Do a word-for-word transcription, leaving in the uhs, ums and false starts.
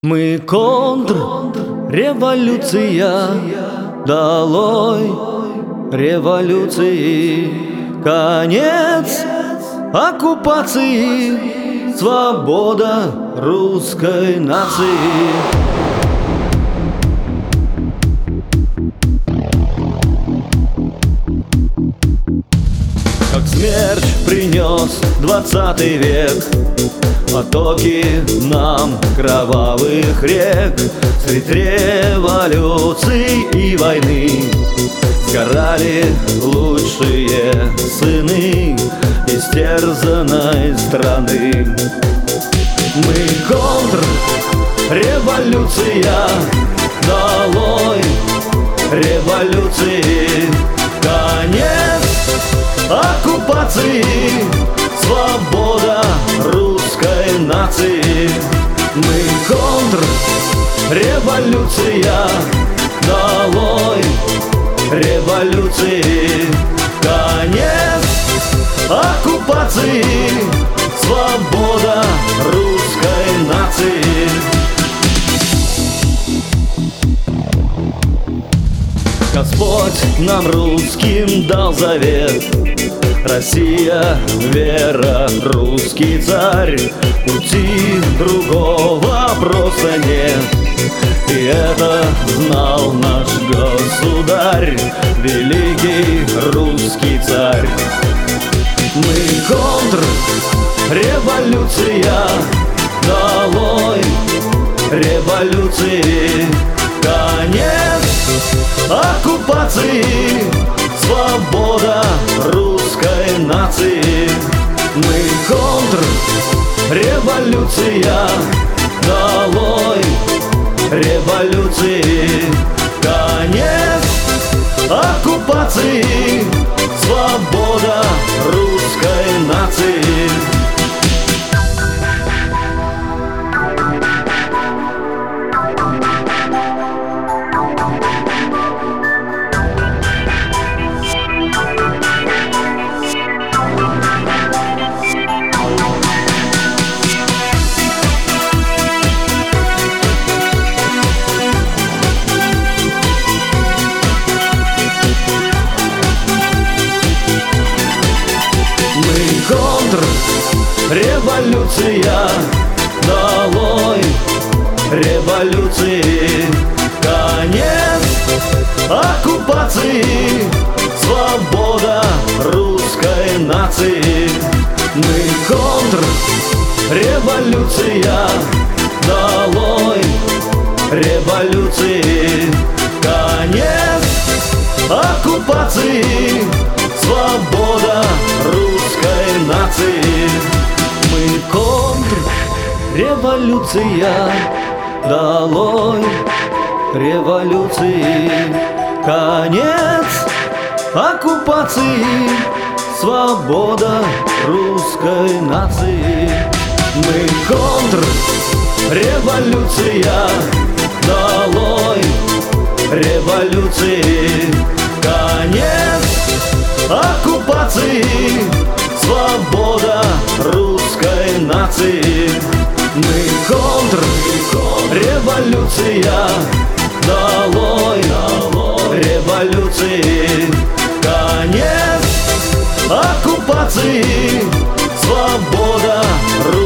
Мы контрреволюция, долой революции, конец оккупации, свобода русской нации. Как смерч принес двадцатый век потоки нам кровавых рек. Средь революций и войны сгорали лучшие сыны истерзанной страны. Мы контрреволюция, долой революции, конец оккупации, свобода русской нации. Мы контрреволюция, долой революции, конец оккупации, свобода русской нации. Господь нам русским дал завет: Россия, вера, русский царь. Пути другого просто нет, и это знал наш государь, великий русский царь. Мы контрреволюция, долой революции, конец оккупации, свобода русской нации. Мы контрреволюция, долой революции, конец оккупации, свобода русской нации. Революция, долой революции, конец оккупации, свобода русской нации. Мы контрреволюция, долой революции, конец оккупации, свобода русской нации. Мы контрреволюция, долой революции, конец оккупации, свобода русской нации. Мы контрреволюция, долой революции, конец оккупации, свобода русской нации. Мы контрреволюция, долой революции, конец оккупации, свобода русской нации.